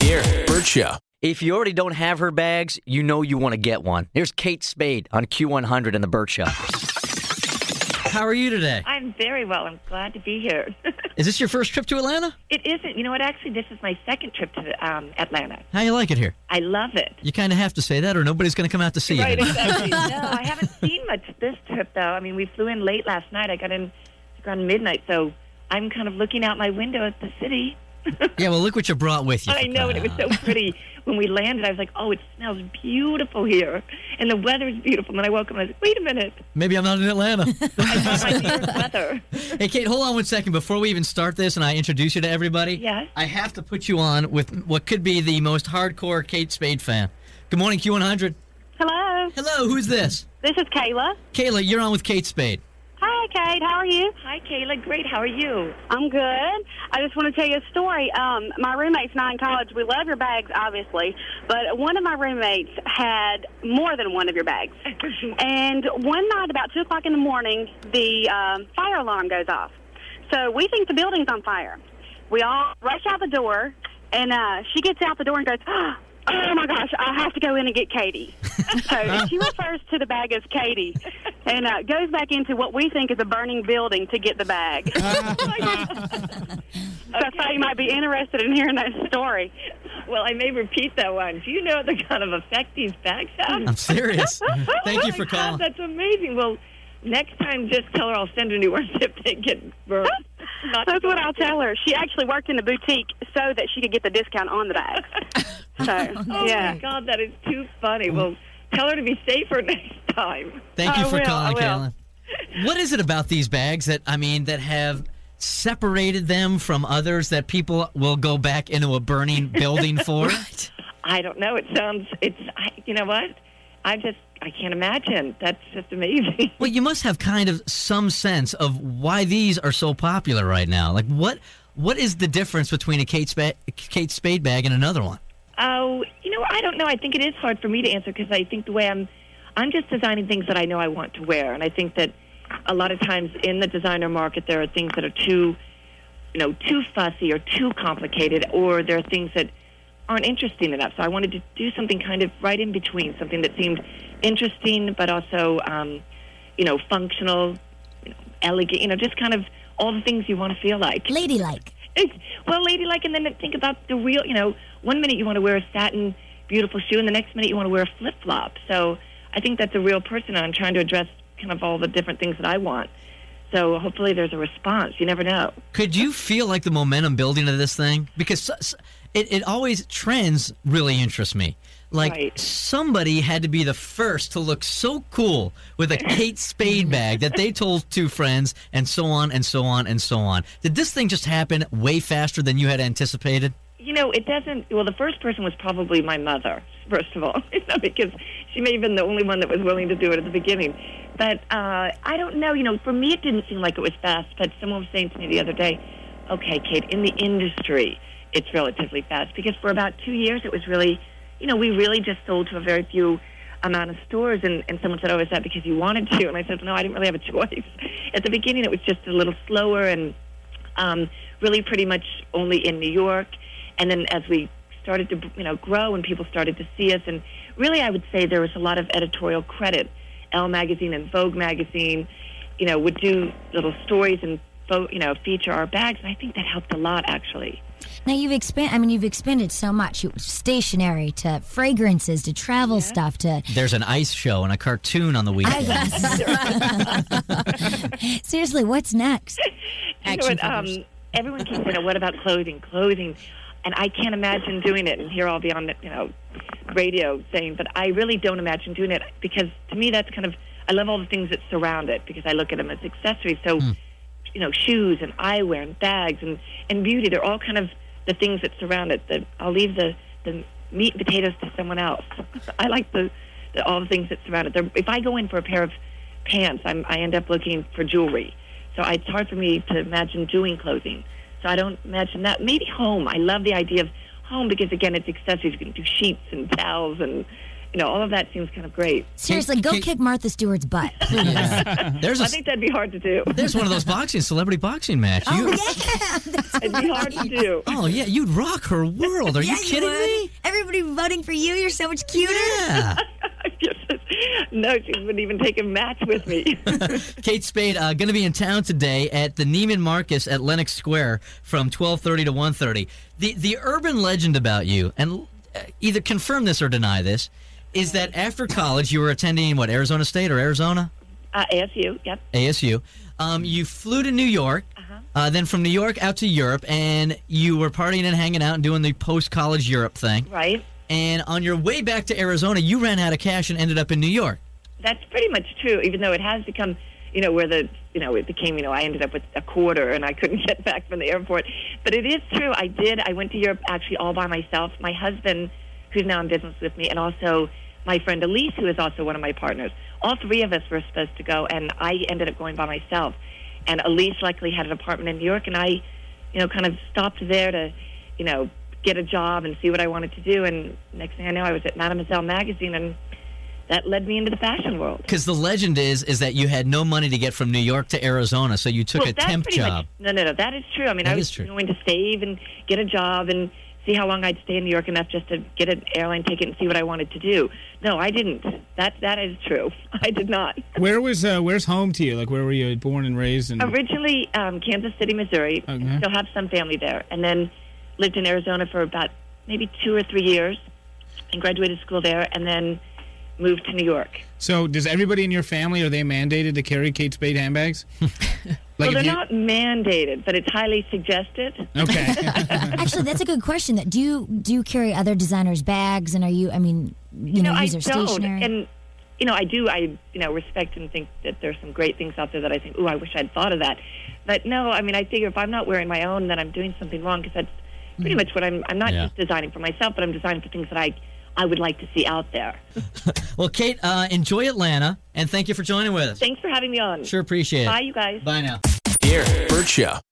here. Bert Show. If you already don't have her bags, you know you want to get one. Here's Kate Spade on Q100 in the Bert Show. How are you today? I'm very well. I'm glad to be here. Is this your first trip to Atlanta? It isn't. You know what? Actually, this is my second trip to Atlanta. How you like it here? I love it. You kind of have to say that or nobody's going to come out to see you. Right, exactly. No, I haven't seen much this trip, though. I mean, we flew in late last night. I got in around midnight, so I'm kind of looking out my window at the city. Yeah, well, look what you brought with you. I know, and it was so pretty. When we landed, I was like, oh, it smells beautiful here. And the weather's beautiful. And then I woke up and I was like, wait a minute. Maybe I'm not in Atlanta. I thought my dearest weather. Hey, Kate, hold on 1 second. Before we even start this and I introduce you to everybody, Yes? I have to put you on with what could be the most hardcore Kate Spade fan. Good morning, Q100. Hello, Hello, who's this? this is Kayla. Kayla, you're on with Kate Spade. Hi, Kate. How are you? Hi, Kayla. Great. How are you? I'm good. I just want to tell you a story. My roommates and I in college, we love your bags, obviously, but one of my roommates had more than one of your bags. And one night, about 2 o'clock in the morning, the fire alarm goes off. So we think the building's on fire. We all rush out the door, and she gets out the door and goes, oh, my gosh, I have to go in and get Katie. So she refers to the bag as Katie and goes back into what we think is a burning building to get the bag. So I thought you might be interested in hearing that story. Well, I may repeat that one. Do you know the kind of effect these bags have? I'm serious. Thank you for God, calling. that's amazing. Well, next time, just tell her I'll send her new ones if they get burned. That's what I'll tell her. She actually worked in the boutique so that she could get the discount on the bags. So, Oh, yeah. my God, that is too funny. Well, tell her to be safer next time. Thank you I for will, calling, I will. Kayla. What is it about these bags that have separated them from others that people will go back into a burning building for? I don't know. You know what? I can't imagine. That's just amazing. Well, you must have kind of some sense of why these are so popular right now. Like, what is the difference between a Kate Spade bag and another one? Oh, I don't know. I think it is hard for me to answer because I think the way I'm just designing things that I know I want to wear. And I think that a lot of times in the designer market, there are things that are too fussy or too complicated, or there are things that aren't interesting enough. So I wanted to do something kind of right in between, something that seemed interesting, but also, functional, elegant, just kind of all the things you want to feel like. Ladylike. Ladylike, and then think about the real, 1 minute you want to wear a satin, beautiful shoe, and the next minute you want to wear a flip-flop. So I think that's a real person, and I'm trying to address kind of all the different things that I want. So hopefully there's a response. You never know. Could you feel like the momentum building of this thing? Because it always, trends really interest me. Like, Right. Somebody had to be the first to look so cool with a Kate Spade bag that they told two friends, and so on and so on and so on. Did this thing just happen way faster than you had anticipated? It doesn't. Well, the first person was probably my mother, first of all, because she may have been the only one that was willing to do it at the beginning. But I don't know. For me, it didn't seem like it was fast. But someone was saying to me the other day, okay, Kate, in the industry, it's relatively fast. Because for about 2 years, it was really, we really just sold to a very few amount of stores. And someone said, oh, is that because you wanted to? And I said, no, I didn't really have a choice. At the beginning, it was just a little slower and really pretty much only in New York. And then as we started to, grow and people started to see us, and really I would say there was a lot of editorial credit. Elle magazine and Vogue magazine, would do little stories and, feature our bags. And I think that helped a lot, actually. Now you've expanded so much. Stationery to fragrances to travel stuff to. There's an ice show and a cartoon on the weekend. Seriously, what's next? Everyone keeps saying, what about clothing? And I can't imagine doing it. And here I'll be on the, radio saying, but I really don't imagine doing it because to me that's kind of, I love all the things that surround it because I look at them as accessories. So, shoes and eyewear and bags and beauty, they're all kind of the things that surround it. I'll leave the meat and potatoes to someone else. I like all the things that surround it. If I go in for a pair of pants, I end up looking for jewelry. So it's hard for me to imagine doing clothing. So I don't imagine that. Maybe home. I love the idea of home because, again, it's accessories. You can do sheets and towels and all of that seems kind of great. Seriously, go kick Martha Stewart's butt, please. Yeah. I think that'd be hard to do. There's one of those celebrity boxing matches. Oh, yeah. It'd be hard to do. Oh, yeah, you'd rock her world. Are you kidding me? Everybody voting for you. You're so much cuter. Yeah. No, she wouldn't even take a match with me. Kate Spade going to be in town today at the Neiman Marcus at Lenox Square from 12:30 to 1:30. The urban legend about you, and either confirm this or deny this, is that after college you were attending, Arizona State or Arizona? ASU, yep. ASU. You flew to New York, then from New York out to Europe, and you were partying and hanging out and doing the post-college Europe thing. Right. And on your way back to Arizona, you ran out of cash and ended up in New York. That's pretty much true, even though it has become, where it became, I ended up with a quarter and I couldn't get back from the airport. But it is true. I went to Europe actually all by myself. My husband, who's now in business with me, and also my friend Elise, who is also one of my partners. All three of us were supposed to go, and I ended up going by myself. And Elise luckily had an apartment in New York, and I, kind of stopped there to, get a job and see what I wanted to do. And next thing I know, I was at Mademoiselle magazine, and that led me into the fashion world. Because the legend is that you had no money to get from New York to Arizona, so you took a temp job. No, that is true. I mean, I was going to save and get a job and see how long I'd stay in New York enough just to get an airline ticket and see what I wanted to do. No, I didn't. That is true. I did not. Where's home to you? Like, where were you born and raised? Originally, Kansas City, Missouri. Okay. Still have some family there. And then lived in Arizona for about maybe 2 or 3 years and graduated school there, and then moved to New York. So does everybody in your family, are they mandated to carry Kate Spade handbags? Well, they're not mandated, but it's highly suggested. Okay. Actually, that's a good question. That do you carry other designers' bags, and are you? I mean, these are stationary. And I do. I respect and think that there's some great things out there that I think, I wish I'd thought of that. But no, I mean, I figure if I'm not wearing my own, then I'm doing something wrong, because that's pretty much what I'm not just designing for myself, but I'm designing for things that I would like to see out there. Well, Kate, enjoy Atlanta, and thank you for joining with us. Thanks for having me on. Sure appreciate it. Bye, you guys. Bye now. Here, Bert Show.